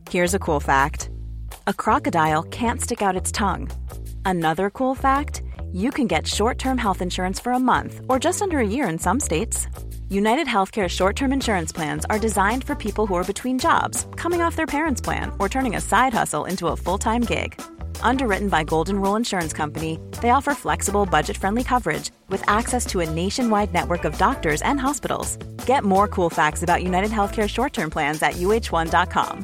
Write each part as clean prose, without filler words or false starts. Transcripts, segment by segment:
Here's a cool fact. A crocodile can't stick out its tongue. Another cool fact, you can get short-term health insurance for a month or just under a year in some states. United Healthcare short-term insurance plans are designed for people who are between jobs, coming off their parents' plan, or turning a side hustle into a full-time gig. Underwritten by Golden Rule Insurance Company, they offer flexible, budget-friendly coverage with access to a nationwide network of doctors and hospitals. Get more cool facts about United Healthcare short-term plans at uh1.com.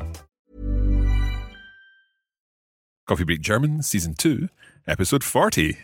Coffee Break German, Season 2, Episode 40.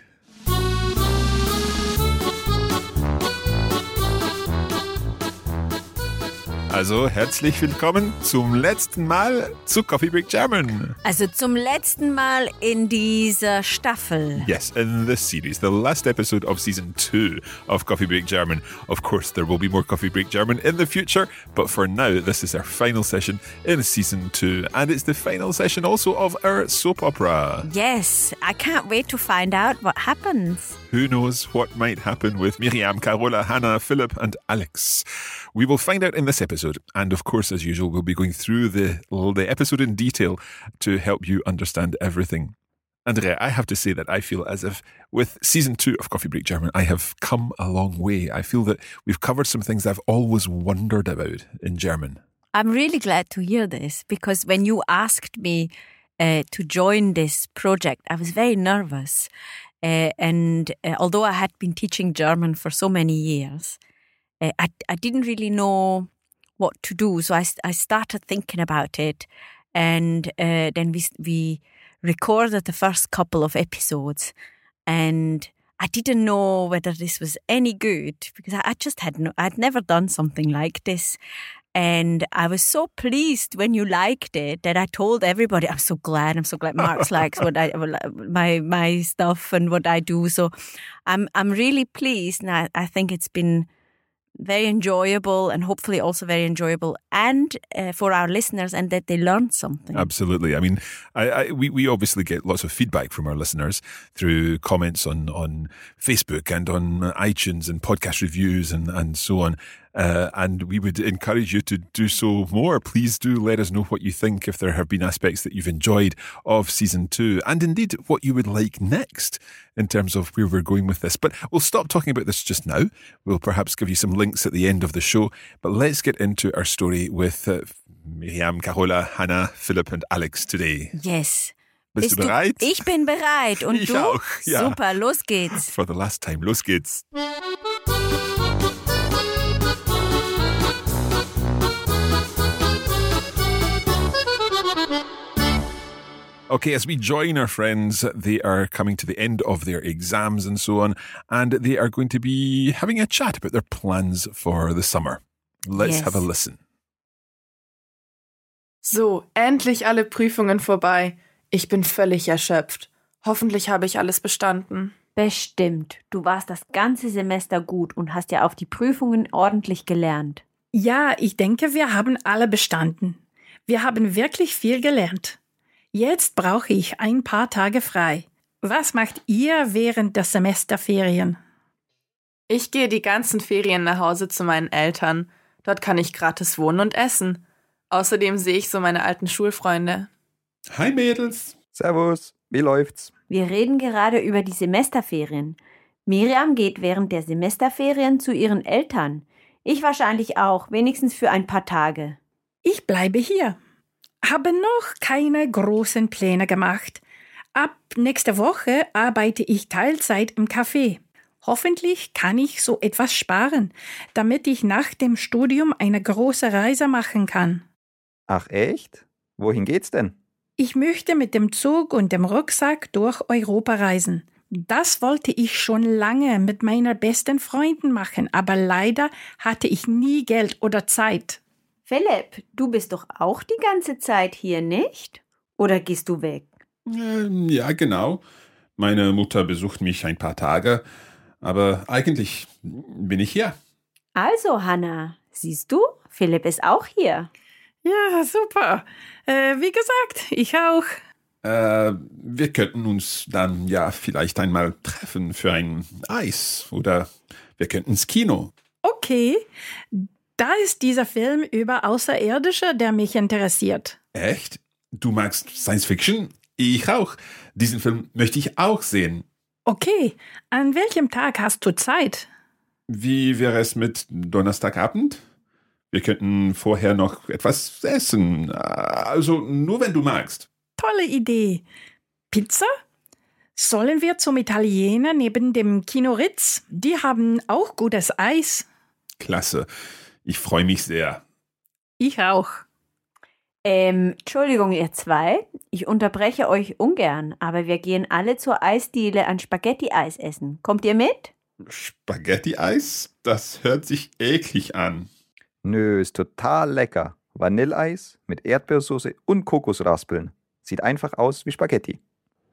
Also herzlich willkommen zum letzten Mal zu Coffee Break German. Also zum letzten Mal in dieser Staffel. Yes, in this series, the last episode of Season 2 of Coffee Break German. Of course, there will be more Coffee Break German in the future, but for now, this is our final session in Season 2, and it's the final session also of our soap opera. Yes, I can't wait to find out what happens. Who knows what might happen with Miriam, Carola, Hannah, Philip and Alex. We will find out in this episode. And of course, as usual, we'll be going through the episode in detail to help you understand everything. Andrea, I have to say that I feel as if with Season 2 of Coffee Break German, I have come a long way. I feel that we've covered some things I've always wondered about in German. I'm really glad to hear this because when you asked me to join this project, I was very nervous. And although I had been teaching German for so many years, I didn't really know what to do. So I started thinking about it, and then we recorded the first couple of episodes, and I didn't know whether this was any good because I just I'd never done something like this. And I was so pleased when you liked it that I told everybody, I'm so glad Mark likes my stuff and what I do. So I'm really pleased, and I think it's been very enjoyable and hopefully also very enjoyable and for our listeners, and that they learned something. Absolutely. I mean, we obviously get lots of feedback from our listeners through comments on Facebook and on iTunes and podcast reviews and so on. And we would encourage you to do so more. Please do let us know what you think, if there have been aspects that you've enjoyed of Season 2, and indeed what you would like next in terms of where we're going with this. But we'll stop talking about this just now. We'll perhaps give you some links at the end of the show. But let's get into our story with Miriam, Carola, Hannah, Philip and Alex today. Yes. Bist du bereit? Ich bin bereit. Und ich du? Auch, ja. Super, los geht's. For the last time, los geht's. Okay, as we join our friends, they are coming to the end of their exams and so on, and they are going to be having a chat about their plans for the summer. Let's have a listen. So, endlich alle Prüfungen vorbei. Ich bin völlig erschöpft. Hoffentlich habe ich alles bestanden. Bestimmt. Du warst das ganze Semester gut und hast ja auf die Prüfungen ordentlich gelernt. Ja, ich denke, wir haben alle bestanden. Wir haben wirklich viel gelernt. Jetzt brauche ich ein paar Tage frei. Was macht ihr während der Semesterferien? Ich gehe die ganzen Ferien nach Hause zu meinen Eltern. Dort kann ich gratis wohnen und essen. Außerdem sehe ich so meine alten Schulfreunde. Hi Mädels. Servus, wie läuft's? Wir reden gerade über die Semesterferien. Miriam geht während der Semesterferien zu ihren Eltern. Ich wahrscheinlich auch, wenigstens für ein paar Tage. Ich bleibe hier. Habe noch keine großen Pläne gemacht. Ab nächster Woche arbeite ich Teilzeit im Café. Hoffentlich kann ich so etwas sparen, damit ich nach dem Studium eine große Reise machen kann. Ach echt? Wohin geht's denn? Ich möchte mit dem Zug und dem Rucksack durch Europa reisen. Das wollte ich schon lange mit meinen besten Freunden machen, aber leider hatte ich nie Geld oder Zeit. Philipp, du bist doch auch die ganze Zeit hier, nicht? Oder gehst du weg? Ja, genau. Meine Mutter besucht mich ein paar Tage, aber eigentlich bin ich hier. Also, Hannah, siehst du, Philipp ist auch hier. Ja, super. Wie gesagt, ich auch. Wir könnten uns dann ja vielleicht einmal treffen für ein Eis oder wir könnten ins Kino. Okay, da ist dieser Film über Außerirdische, der mich interessiert. Echt? Du magst Science Fiction? Ich auch. Diesen Film möchte ich auch sehen. Okay, an welchem Tag hast du Zeit? Wie wäre es mit Donnerstagabend? Wir könnten vorher noch etwas essen. Also nur, wenn du magst. Tolle Idee. Pizza? Sollen wir zum Italiener neben dem Kino Ritz? Die haben auch gutes Eis. Klasse. Ich freue mich sehr. Ich auch. Entschuldigung, ihr zwei. Ich unterbreche euch ungern, aber wir gehen alle zur Eisdiele an Spaghetti-Eis essen. Kommt ihr mit? Spaghetti-Eis? Das hört sich eklig an. Nö, ist total lecker. Vanilleeis mit Erdbeersoße und Kokosraspeln. Sieht einfach aus wie Spaghetti.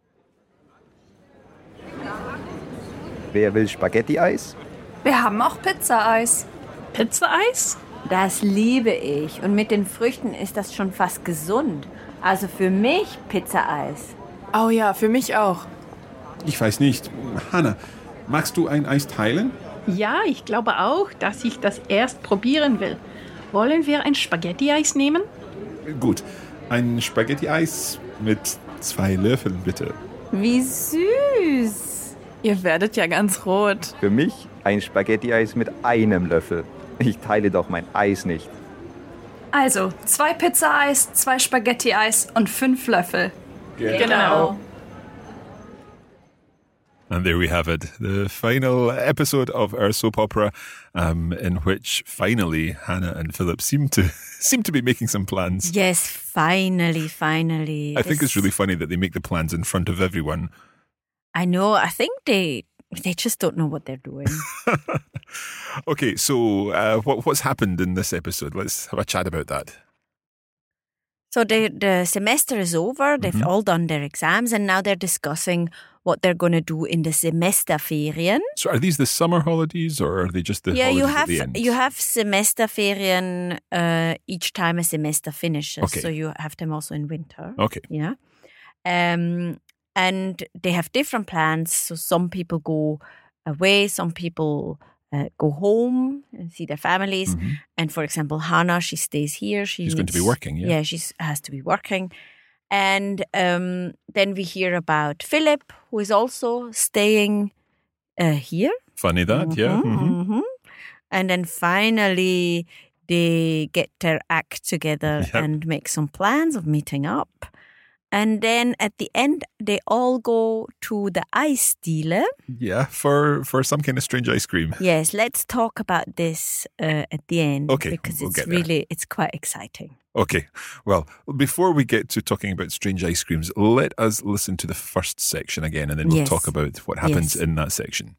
Wer will Spaghetti-Eis? Wir haben auch Pizza-Eis. Pizza-Eis? Das liebe ich. Und mit den Früchten ist das schon fast gesund. Also für mich Pizza-Eis. Oh ja, für mich auch. Ich weiß nicht. Hannah, magst du ein Eis teilen? Ja, ich glaube auch, dass ich das erst probieren will. Wollen wir ein Spaghetti-Eis nehmen? Gut. Ein Spaghetti-Eis mit 2 Löffeln, bitte. Wie süß. Ihr werdet ja ganz rot. Für mich ein Spaghetti-Eis mit einem Löffel. Ich teile doch mein Eis nicht. Also 2 Pizza-Eis, 2 Spaghetti-Eis und 5 Löffel. Genau. And there we have it, the final episode of our soap opera, in which finally Hannah and Philip seem to be making some plans. Yes, finally. I think it's really funny that they make the plans in front of everyone. I know. I think they just don't know what they're doing. Okay, so what's happened in this episode? Let's have a chat about that. So the semester is over. They've all done their exams, and now they're discussing what they're going to do in the Semesterferien. So are these the summer holidays, or are they just the Yeah, holidays at the end? you have Semesterferien each time a semester finishes. Okay. So you have them also in winter. Okay. Yeah. And they have different plans. So some people go away, some people go home and see their families. Mm-hmm. And for example, Hannah, she stays here. She's going to be working, yeah. Yeah, she has to be working. And then we hear about Philip, who is also staying here. Funny that, yeah. Mm-hmm. Mhm. And then finally they get their act together Yep. and make some plans of meeting up. And then at the end, they all go to the Eisdiele. Yeah, for some kind of strange ice cream. Yes, let's talk about this at the end. Okay, Because we'll it's get there. it's quite exciting. Okay, well, before we get to talking about strange ice creams, let us listen to the first section again, and then we'll Yes. talk about what happens Yes. in that section.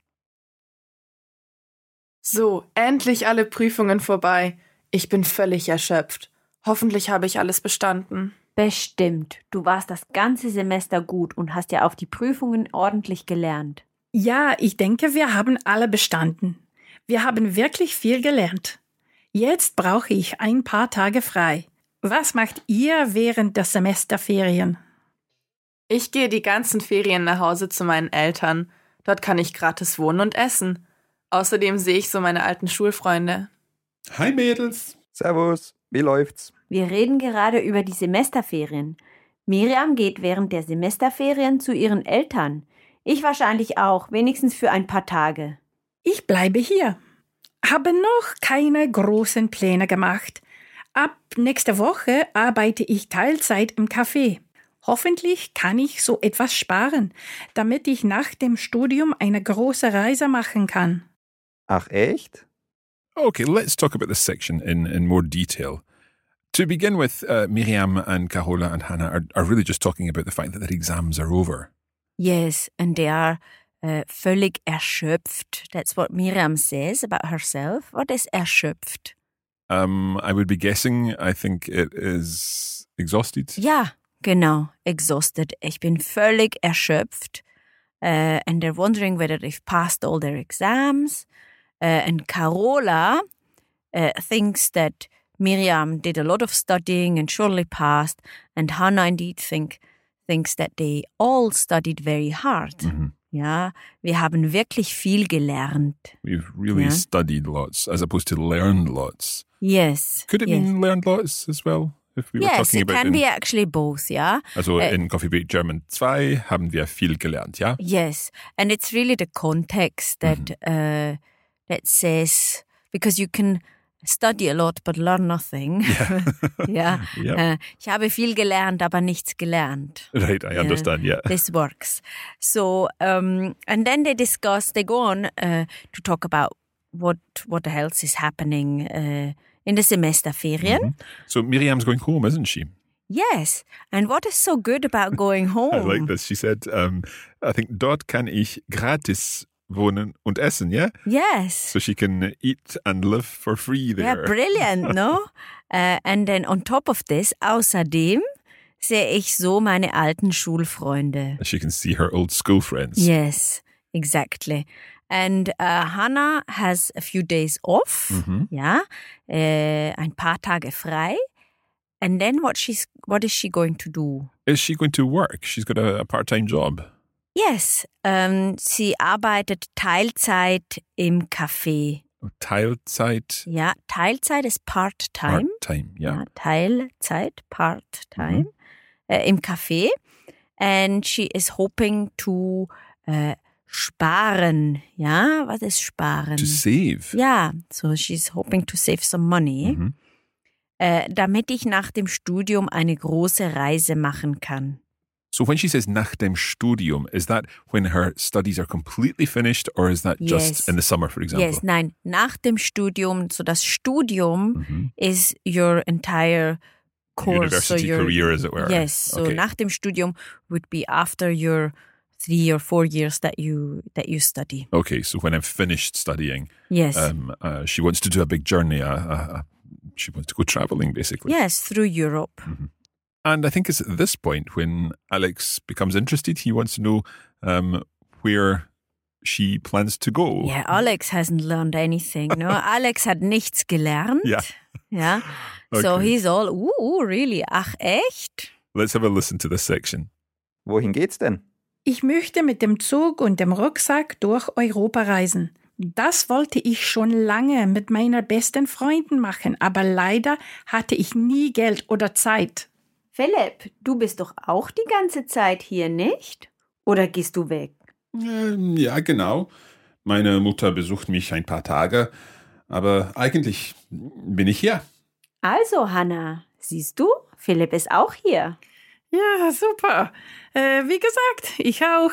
So, endlich alle Prüfungen vorbei. Ich bin völlig erschöpft. Hoffentlich habe ich alles bestanden. Bestimmt. Du warst das ganze Semester gut und hast ja auf die Prüfungen ordentlich gelernt. Ja, ich denke, wir haben alle bestanden. Wir haben wirklich viel gelernt. Jetzt brauche ich ein paar Tage frei. Was macht ihr während der Semesterferien? Ich gehe die ganzen Ferien nach Hause zu meinen Eltern. Dort kann ich gratis wohnen und essen. Außerdem sehe ich so meine alten Schulfreunde. Hi Mädels! Servus, wie läuft's? Wir reden gerade über die Semesterferien. Miriam geht während der Semesterferien zu ihren Eltern. Ich wahrscheinlich auch, wenigstens für ein paar Tage. Ich bleibe hier. Habe noch keine großen Pläne gemacht. Ab nächster Woche arbeite ich Teilzeit im Café. Hoffentlich kann ich so etwas sparen, damit ich nach dem Studium eine große Reise machen kann. Ach echt? Okay, let's talk about this section in more detail. To begin with, Miriam and Carola and Hannah are really just talking about the fact that their exams are over. Yes, and they are völlig erschöpft. That's what Miriam says about herself. What is erschöpft? I would be guessing, I think it is exhausted. Ja, genau, exhausted. Ich bin völlig erschöpft. And they're wondering whether they've passed all their exams. And Carola thinks that Miriam did a lot of studying and surely passed. And Hannah indeed thinks that they all studied very hard. Mhm. Ja, wir haben wirklich viel gelernt. We've really Yeah. studied lots as opposed to learned lots. Yes. Could it yes. mean learned lots as well? If we were Yes, talking it about can be actually both, yeah. Also in Coffee Break German 2 haben wir viel gelernt, ja? Yes, and it's really the context that says, because you can study a lot but learn nothing. Yeah. Yep. Ich habe viel gelernt, aber nichts gelernt. Right, I understand, yeah. This works. So, and then they go on to talk about what else is happening in the Semesterferien. So Miriam's going home, isn't she? Yes, and what is so good about going home? I like this. She said, I think dort kann ich gratis wohnen und essen, yeah? Yes. So she can eat and live for free there. Yeah, brilliant, no? And then on top of this, außerdem sehe ich so meine alten Schulfreunde. She can see her old school friends. Yes, exactly. And Hannah has a few days off, ja, ein paar Tage frei. And then what is she going to do? Is she going to work? She's got a part-time job. Yes, sie arbeitet Teilzeit im Café. Teilzeit? Ja, Teilzeit ist Part-Time. Part-time, ja. Ja, Teilzeit, Part-Time im Café. And she is hoping to sparen. Ja, was ist sparen? To save. Ja, so she's hoping to save some money. Damit ich nach dem Studium eine große Reise machen kann. So when she says nach dem Studium, is that when her studies are completely finished or is that just in the summer, for example? Yes, nein, nach dem Studium. So das Studium is your entire course. University career, as it were. Yes, so nach dem Studium would be after your 3 or 4 years that you study. Okay, so when I'm finished studying, yes, she wants to do a big journey. She wants to go traveling, basically. Yes, through Europe. And I think it's at this point when Alex becomes interested. He wants to know where she plans to go. Yeah, Alex hasn't learned anything. No, Alex hat nichts gelernt. Yeah. Okay. So he's all, really? Ach, echt? Let's have a listen to this section. Wohin geht's denn? Ich möchte mit dem Zug und dem Rucksack durch Europa reisen. Das wollte ich schon lange mit meiner besten Freundin machen, aber leider hatte ich nie Geld oder Zeit. Philipp, du bist doch auch die ganze Zeit hier, nicht? Oder gehst du weg? Ja, genau. Meine Mutter besucht mich ein paar Tage, aber eigentlich bin ich hier. Also, Hannah, siehst du, Philipp ist auch hier. Ja, super. Wie gesagt, ich auch.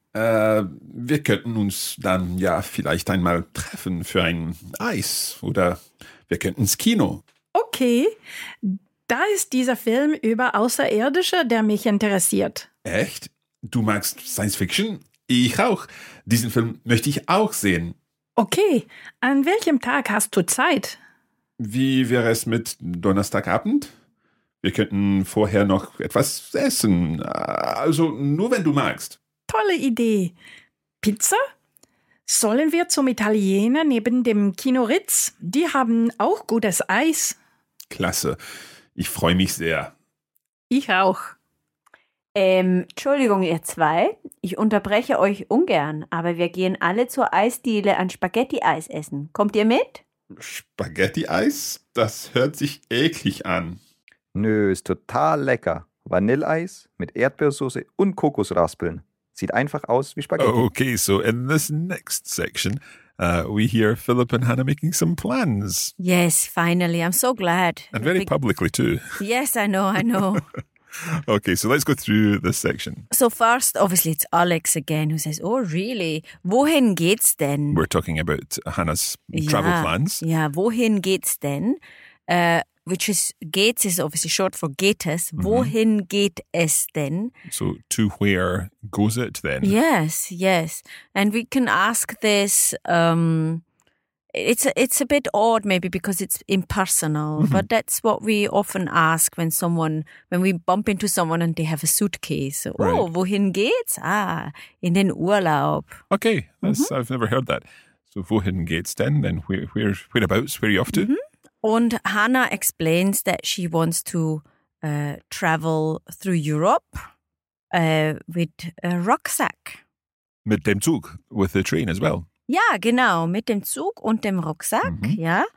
Wir könnten uns dann ja vielleicht einmal treffen für ein Eis oder wir könnten ins Kino. Okay, da ist dieser Film über Außerirdische, der mich interessiert. Echt? Du magst Science Fiction? Ich auch. Diesen Film möchte ich auch sehen. Okay, an welchem Tag hast du Zeit? Wie wäre es mit Donnerstagabend? Wir könnten vorher noch etwas essen. Also nur wenn du magst. Tolle Idee. Pizza? Sollen wir zum Italiener neben dem Kino Ritz? Die haben auch gutes Eis. Klasse. Ich freue mich sehr. Ich auch. Entschuldigung, ihr zwei. Ich unterbreche euch ungern, aber wir gehen alle zur Eisdiele an Spaghetti-Eis essen. Kommt ihr mit? Spaghetti-Eis? Das hört sich eklig an. Nö, ist total lecker. Vanilleeis mit Erdbeersoße und Kokosraspeln. Sieht einfach aus wie Spaghetti. Okay, so in this next section, we hear Philip and Hannah making some plans. Yes, finally. I'm so glad. And very publicly too. Yes, I know. Okay, so let's go through this section. So first, obviously, it's Alex again who says, oh, really? Wohin geht's denn? We're talking about Hannah's travel plans. Ja, wohin geht's denn? Which is, geht's is obviously short for geht es. Wohin geht es denn? So to where goes it then? Yes. And we can ask this, it's a bit odd maybe because it's impersonal, but that's what we often ask when we bump into someone and they have a suitcase. Right. Oh, wohin geht's? In den Urlaub. Okay, I've never heard that. So wohin geht's denn? Then whereabouts? Where are you off to? Und Hannah explains that she wants to travel through Europe with a rucksack. Mit dem Zug, with the train as well. Ja, genau, mit dem Zug und dem Rucksack, ja.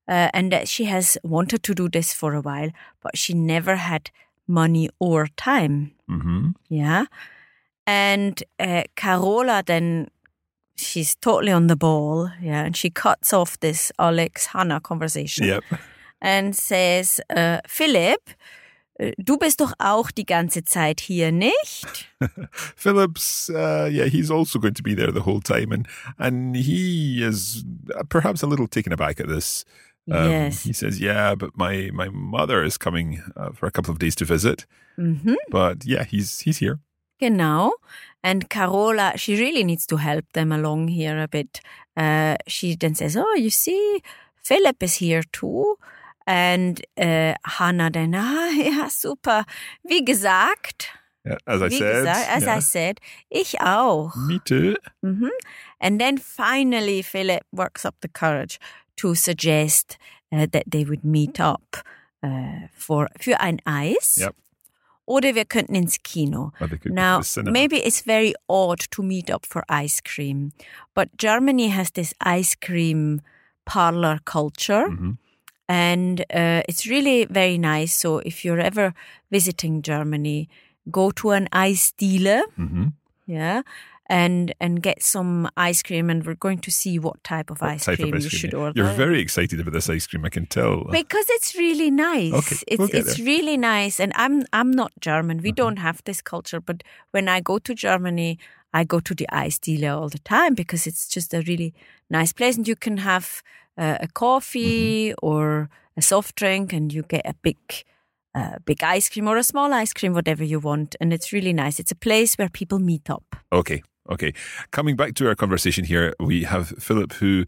and that she has wanted to do this for a while, but she never had money or time. Mm-hmm. Yeah. And Carola then, she's totally on the ball, yeah, and she cuts off this Alex-Hannah conversation. Yep. And says, Philip, du bist doch auch die ganze Zeit hier, nicht? Philip's, he's also going to be there the whole time. And he is perhaps a little taken aback at this. Yes. He says, yeah, but my mother is coming for a couple of days to visit. Mhm. But yeah, he's here. Genau. And Carola, she really needs to help them along here a bit. She then says, oh, you see, Philip is here too. And Hannah then, ja, super. Wie gesagt. Yeah, as I said, ich auch. Me too. Mm-hmm. And then finally, Philip works up the courage to suggest that they would meet up für ein Eis. Yep. Oder wir könnten ins Kino. Now, maybe it's very odd to meet up for ice cream, but Germany has this ice cream parlor culture. Mm-hmm. And it's really very nice. So if you're ever visiting Germany, go to an Eisdiele, yeah, and get some ice cream. And we're going to see what type of ice cream you should order. You're very excited about this ice cream, I can tell. Because it's really nice. Okay, it's really nice. And I'm not German. We don't have this culture. But when I go to Germany, I go to the Eisdiele all the time because it's just a really nice place. And you can have a coffee or a soft drink, and you get a big ice cream or a small ice cream, whatever you want. And it's really nice. It's a place where people meet up. Okay. Coming back to our conversation here, we have Philip who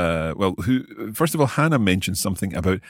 first of all, Hannah mentioned something about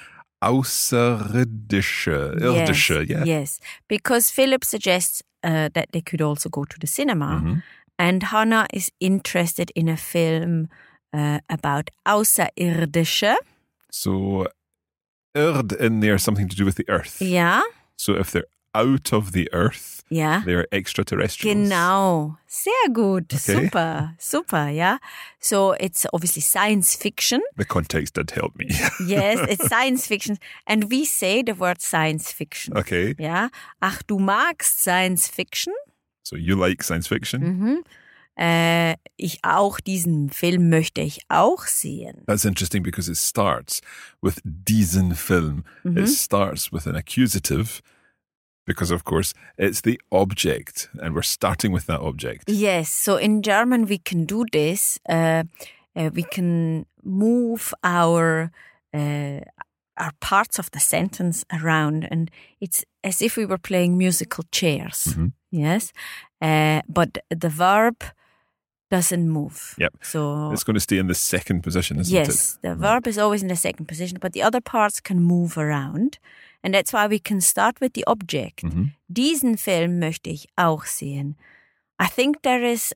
irdische, yeah? Yes, because Philip suggests that they could also go to the cinema. And Hannah is interested in a film about Außerirdische. So, Erd in there, something to do with the earth. Yeah. So if they're out of the earth, yeah, they're extraterrestrials. Genau. Sehr gut. Okay. Super, yeah. So it's obviously science fiction. The context did help me. Yes, it's science fiction. And we say the word science fiction. Okay. Yeah. Ach, du magst science fiction? So you like science fiction? Mhm. Ich auch, diesen Film möchte ich auch sehen. That's interesting because it starts with diesen Film. It starts with an accusative because, of course, it's the object and we're starting with that object. Yes, so in German we can do this. We can move our parts of the sentence around, and it's as if we were playing musical chairs. Yes, but the verb doesn't move. Yep. So it's going to stay in the second position, isn't it? Yes, the verb is always in the second position, but the other parts can move around. And that's why we can start with the object. Diesen Film möchte ich auch sehen. I think there is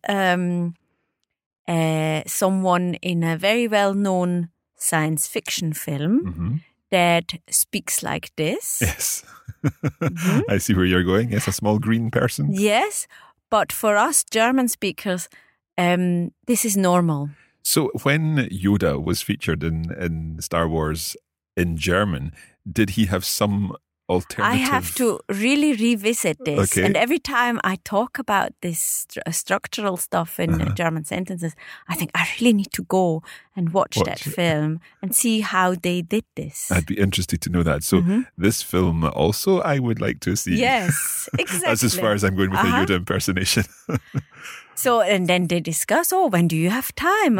someone in a very well-known science fiction film that speaks like this. Yes. I see where you're going. Yes, a small green person. Yes, but for us German speakers, this is normal. So when Yoda was featured in Star Wars in German, did he have some alternative? I have to really revisit this. Okay. And every time I talk about this structural stuff in German sentences, I think I really need to go and watch that film and see how they did this. I'd be interested to know that. So this film also I would like to see. Yes, exactly. That's as far as I'm going with a Yoda impersonation. So, and then they discuss, when do you have time?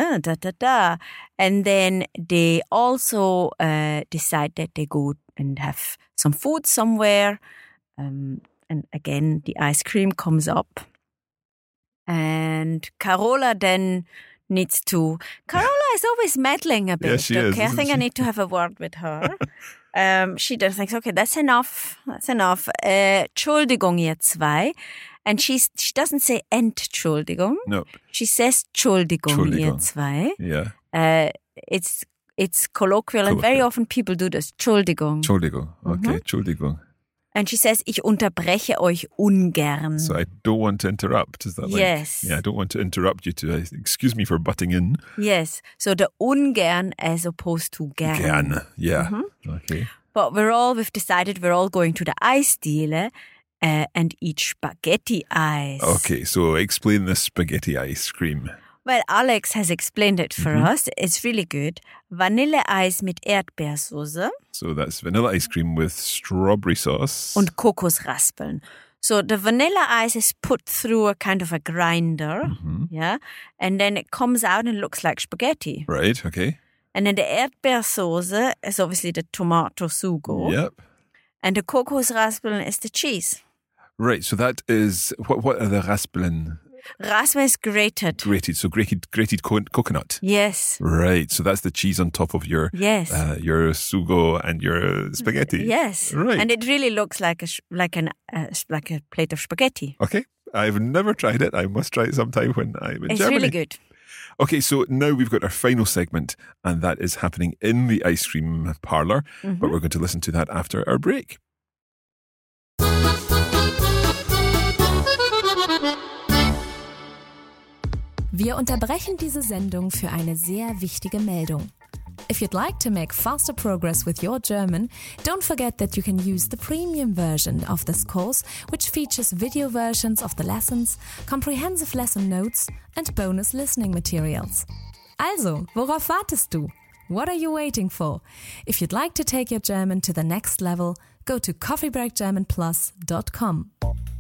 And then they also decide that they go and have some food somewhere. And again, the ice cream comes up. And Carola then needs to... Carola is always meddling a bit. Yes, she is, I think I need to have a word with her. She then thinks, okay, that's enough. Entschuldigung, ihr zwei. And she doesn't say Entschuldigung. No. She says Entschuldigung, ihr zwei. Yeah. It's colloquial, and very often people do this. Entschuldigung. Entschuldigung. Okay, Entschuldigung. And she says, ich unterbreche euch ungern. So I don't want to interrupt. Is that like? Yes. Yeah, I don't want to interrupt you excuse me for butting in. Yes. So the ungern as opposed to gern. Gern. Yeah. Okay. But we've decided we're all going to the Eisdiele and eat spaghetti ice. Okay, so explain the spaghetti ice cream. Well, Alex has explained it for us. It's really good. Vanilleeis mit Erdbeersoße. So that's vanilla ice cream with strawberry sauce. Und Kokosraspeln. So the vanilla ice is put through a kind of a grinder, yeah, and then it comes out and looks like spaghetti. Right, okay. And then the Erdbeersoße is obviously the tomato sugo. Yep. And the Kokosraspeln is the cheese. Right, so that is, what are the raspeln? Raspeln is grated. Grated coconut. Yes. Right, so that's the cheese on top of your sugo and your spaghetti. Yes. Right. And it really looks like a plate of spaghetti. Okay, I've never tried it. I must try it sometime when I'm in Germany. It's really good. Okay, so now we've got our final segment, and that is happening in the ice cream parlour, but we're going to listen to that after our break. Wir unterbrechen diese Sendung für eine sehr wichtige Meldung. If you'd like to make faster progress with your German, don't forget that you can use the premium version of this course, which features video versions of the lessons, comprehensive lesson notes and bonus listening materials. Also, worauf wartest du? What are you waiting for? If you'd like to take your German to the next level, go to coffeebreakgermanplus.com.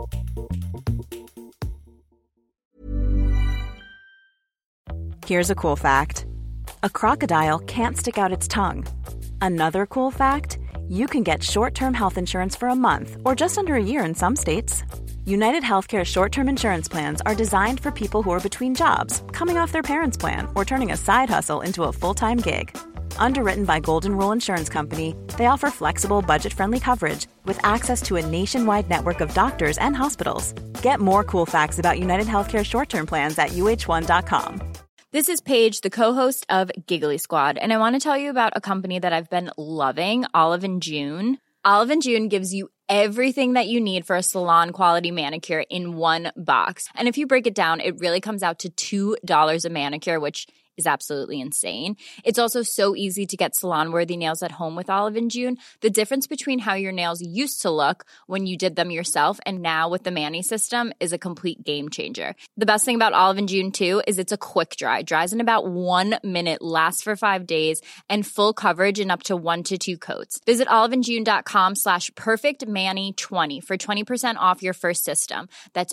Here's a cool fact. A crocodile can't stick out its tongue. Another cool fact, you can get short-term health insurance for a month or just under a year in some states. United Healthcare short-term insurance plans are designed for people who are between jobs, coming off their parents' plan, or turning a side hustle into a full-time gig. Underwritten by Golden Rule Insurance Company, they offer flexible, budget-friendly coverage with access to a nationwide network of doctors and hospitals. Get more cool facts about United Healthcare short-term plans at uh1.com. This is Paige, the co-host of Giggly Squad, and I want to tell you about a company that I've been loving, Olive & June. Olive & June gives you everything that you need for a salon-quality manicure in one box. And if you break it down, it really comes out to $2 a manicure, which is absolutely insane. It's also so easy to get salon-worthy nails at home with Olive & June. The difference between how your nails used to look when you did them yourself and now with the Mani system is a complete game changer. The best thing about Olive & June, too, is it's a quick dry. Dries in about 1 minute, lasts for 5 days, and full coverage in up to 1 to 2 coats. Visit oliveandjune.com/perfectmani20 for 20% off your first system. That's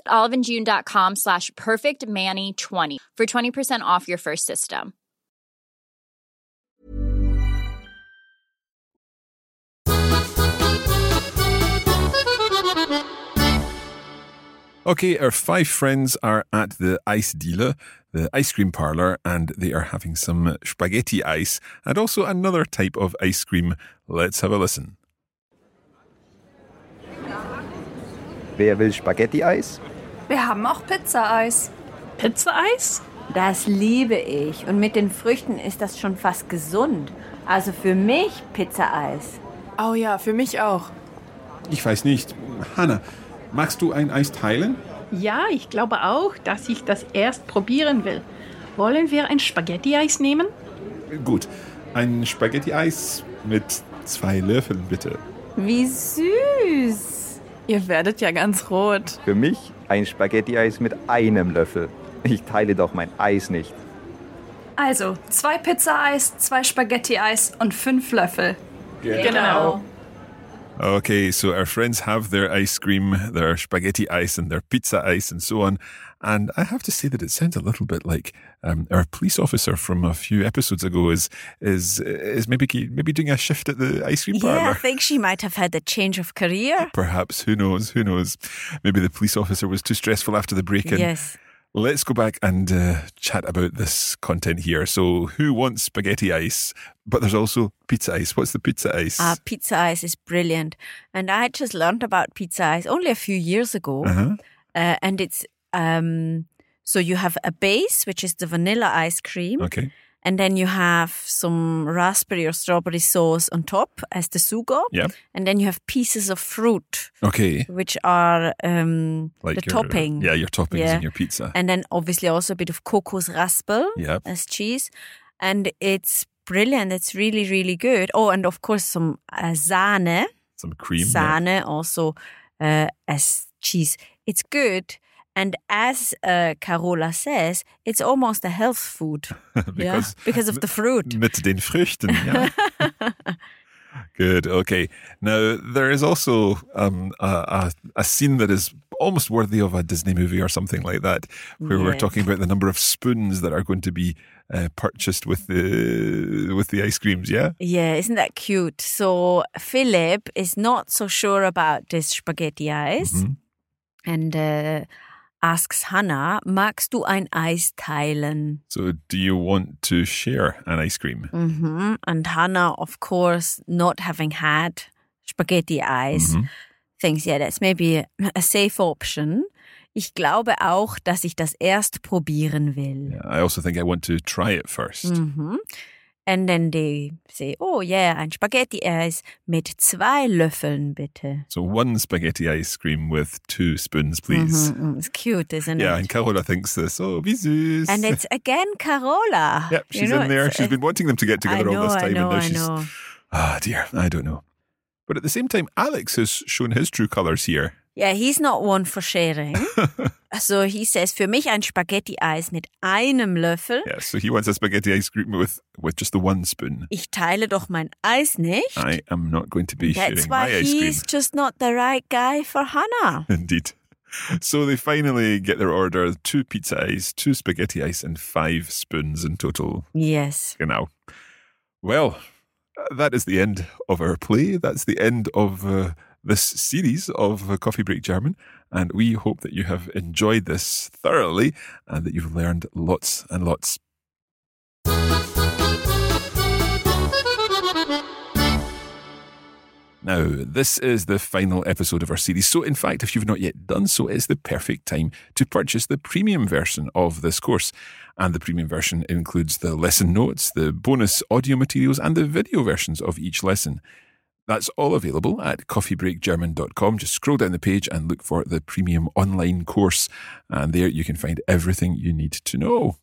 oliveandjune.com/perfectmani20 for 20% off your first system. Okay, our 5 friends are at the Eisdiele, the ice cream parlour, and they are having some spaghetti ice and also another type of ice cream. Let's have a listen. Wer will Spaghetti-Eis? Wir haben auch Pizza-Eis. Pizza-Eis? Das liebe ich. Und mit den Früchten ist das schon fast gesund. Also für mich Pizza-Eis. Oh ja, für mich auch. Ich weiß nicht. Hanna, magst du ein Eis teilen? Ja, ich glaube auch, dass ich das erst probieren will. Wollen wir ein Spaghetti-Eis nehmen? Gut, ein Spaghetti-Eis mit 2 Löffeln, bitte. Wie süß. Ihr werdet ja ganz rot. Für mich ein Spaghetti-Eis mit einem Löffel. Ich teile doch mein Eis nicht. Also, 2 Pizza-Eis, 2 Spaghetti-Eis und 5 Löffel. Genau. Okay, so our friends have their ice cream, their spaghetti ice and their pizza ice and so on. And I have to say that it sounds a little bit like our police officer from a few episodes ago is maybe doing a shift at the ice cream parlour. Yeah, I think she might have had a change of career. Perhaps, who knows? Maybe the police officer was too stressful after the break-in. Yes. Let's go back and chat about this content here. So who wants spaghetti ice? But there's also pizza ice. What's the pizza ice? Pizza ice is brilliant. And I just learned about pizza ice only a few years ago. Uh-huh. And it's, so you have a base, which is the vanilla ice cream. Okay. And then you have some raspberry or strawberry sauce on top as the sugo. Yeah. And then you have pieces of fruit. Okay. Which are like the topping. Yeah, your toppings in your pizza. And then obviously also a bit of Kokosraspel as cheese. And it's brilliant. It's really, really good. Oh, and of course some Sahne. Some cream. Sahne also as cheese. It's good. And as Carola says, it's almost a health food. because of the fruit. Mit den Früchten, yeah. Good, okay. Now, there is also a scene that is almost worthy of a Disney movie or something like that, where we're talking about the number of spoons that are going to be purchased with the ice creams, yeah? Yeah, isn't that cute? So Philip is not so sure about this spaghetti ice and asks Hannah, magst du ein Eis teilen? So do you want to share an ice cream? And Hannah, of course, not having had spaghetti ice, thinks, yeah, that's maybe a safe option. Ich glaube auch, dass ich das erst probieren will. Yeah, I also think I want to try it first. And then they say, oh yeah, ein Spaghetti Eis mit 2 Löffeln bitte. So 1 spaghetti ice cream with 2 spoons, please. It's cute, isn't it? Yeah, and Carola thinks this. Oh, wie süß. And it's again Carola. Yep, she's in there. She's been wanting them to get together all this time. I know. Ah, dear, I don't know. But at the same time, Alex has shown his true colours here. Yeah, he's not one for sharing. So he says, für mich ein Spaghetti-Eis mit einem Löffel. Yeah, so he wants a spaghetti ice cream with just the 1 spoon. Ich teile doch mein Eis nicht. I am not going to be sharing my ice cream. That's why he's just not the right guy for Hannah. Indeed. So they finally get their order, 2 pizza ice, 2 spaghetti ice, and 5 spoons in total. Yes. Genau. Well, that is the end of our play. That's the end of this series of Coffee Break German, and we hope that you have enjoyed this thoroughly and that you've learned lots and lots. Now, this is the final episode of our series, so in fact, if you've not yet done so, it's the perfect time to purchase the premium version of this course. And the premium version includes the lesson notes, the bonus audio materials, and the video versions of each lesson. That's all available at coffeebreakgerman.com. Just scroll down the page and look for the premium online course. And there you can find everything you need to know.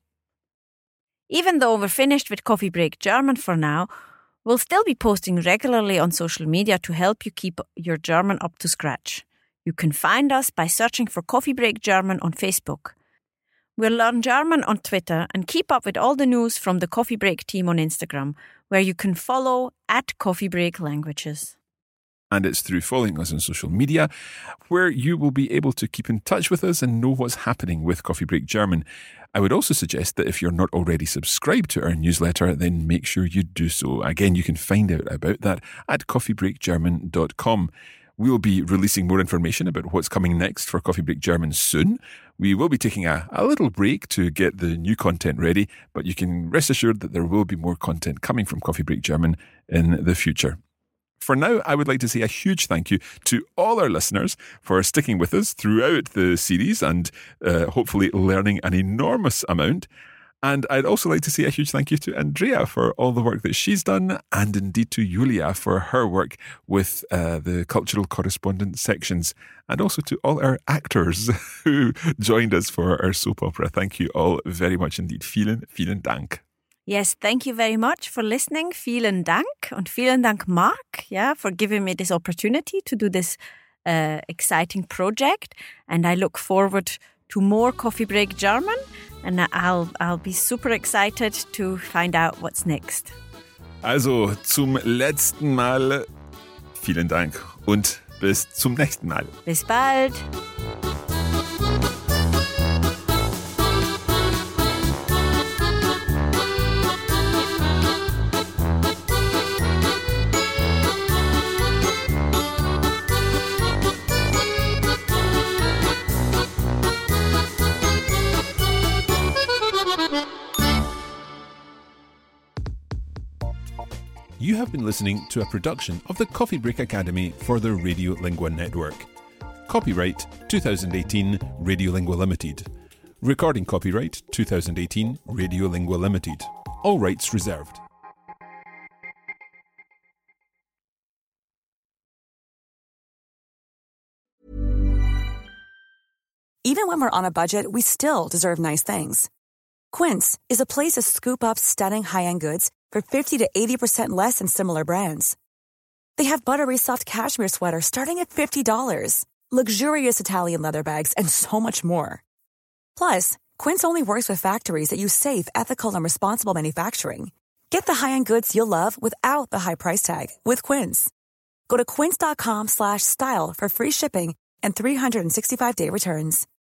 Even though we're finished with Coffee Break German for now, we'll still be posting regularly on social media to help you keep your German up to scratch. You can find us by searching for Coffee Break German on Facebook. We'll learn German on Twitter and keep up with all the news from the Coffee Break team on Instagram, where you can follow @CoffeeBreakLanguages. And it's through following us on social media where you will be able to keep in touch with us and know what's happening with Coffee Break German. I would also suggest that if you're not already subscribed to our newsletter, then make sure you do so. Again, you can find out about that at coffeebreakgerman.com. We'll be releasing more information about what's coming next for Coffee Break German soon. We will be taking a little break to get the new content ready, but you can rest assured that there will be more content coming from Coffee Break German in the future. For now, I would like to say a huge thank you to all our listeners for sticking with us throughout the series and hopefully learning an enormous amount. And I'd also like to say a huge thank you to Andrea for all the work that she's done, and indeed to Julia for her work with the cultural correspondence sections, and also to all our actors who joined us for our soap opera. Thank you all very much indeed. Vielen, vielen Dank. Yes, thank you very much for listening. Vielen Dank. Und vielen Dank, Mark, for giving me this opportunity to do this exciting project. And I look forward to more Coffee Break German. And I'll be super excited to find out what's next. Also, zum letzten Mal vielen Dank und bis zum nächsten Mal. Bis bald. You have been listening to a production of the Coffee Break Academy for the Radiolingua Network. Copyright 2018 Radiolingua Limited. Recording copyright 2018 Radiolingua Limited. All rights reserved. Even when we're on a budget, we still deserve nice things. Quince is a place to scoop up stunning high-end goods for 50 to 80% less than similar brands. They have buttery soft cashmere sweaters starting at $50, luxurious Italian leather bags, and so much more. Plus, Quince only works with factories that use safe, ethical, and responsible manufacturing. Get the high-end goods you'll love without the high price tag with Quince. Go to quince.com/style for free shipping and 365-day returns.